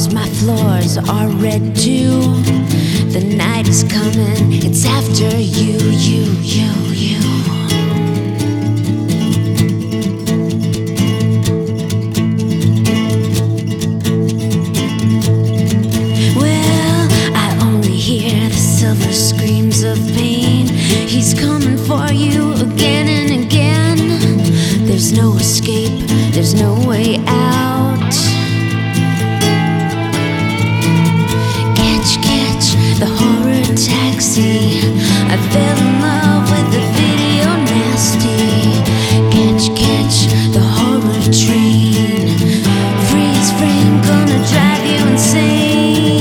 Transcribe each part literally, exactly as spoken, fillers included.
Cause my floors are red too. The night is coming, it's after you, you, you, you. Well, I only hear the silver screams of pain. He's coming for you again and again. There's no escape, there's no way out. Catch, catch the horror taxi. I fell in love with the video nasty. Catch, catch the horror train. Freeze frame, gonna drive you insane.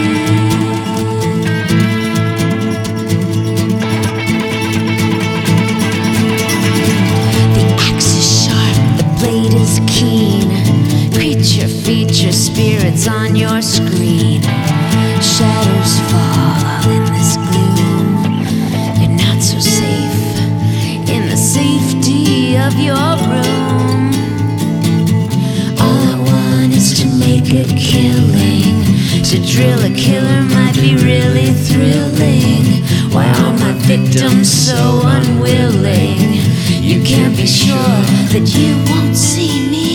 The axe is sharp, the blade is keen. Creature feature spirits on your screen. Shadows fall all in this gloom. You're not so safe in the safety of your room. All I want is to make a killing. To drill a killer might be really thrilling. Why are my victims so unwilling? You can't be sure that you won't see me.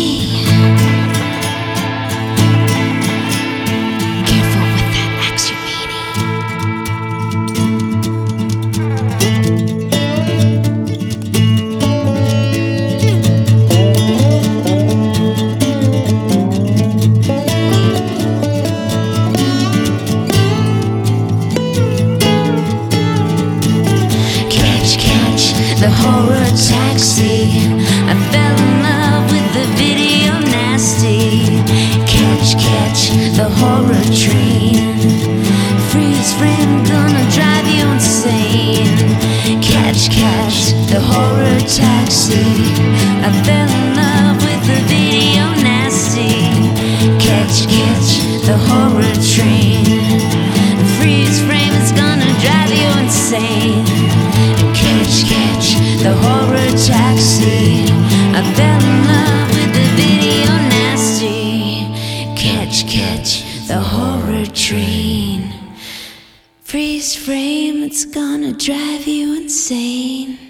The horror taxi. I fell in love with the video nasty. Catch, catch the horror train. Freeze frame, gonna drive you insane. Catch, catch the horror taxi. I fell in love with the video nasty. Catch, catch the horror train. Freeze frame is gonna drive you insane. Catch, catch the horror taxi. I fell in love with the video nasty. Catch, catch the horror train. Freeze frame, it's gonna drive you insane.